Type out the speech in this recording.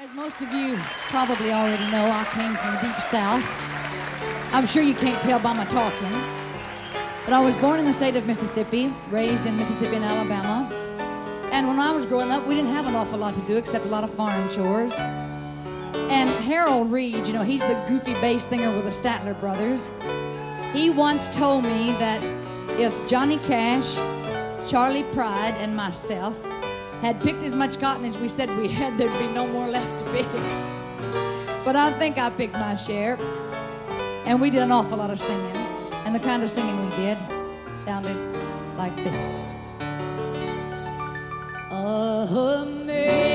As most of you probably already know, I came from the deep south. I'm sure you can't tell by my talking, but I was born in the state of Mississippi, raised in Mississippi and Alabama. And when I was growing up, we didn't have an awful lot to do except a lot of farm chores. And Harold Reed, you know, he's the goofy bass singer with the Statler Brothers. He once told me that if Johnny Cash, Charlie Pride, and myself had picked as much cotton as we said we had, there'd be no more left to pick. But I think I picked my share. And we did an awful lot of singing. And the kind of singing we did sounded like this. Amazing